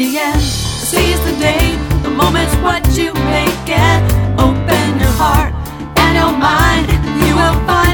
radiant. Seize the day, the moment's what you make it. Open your heart and your mind, you will find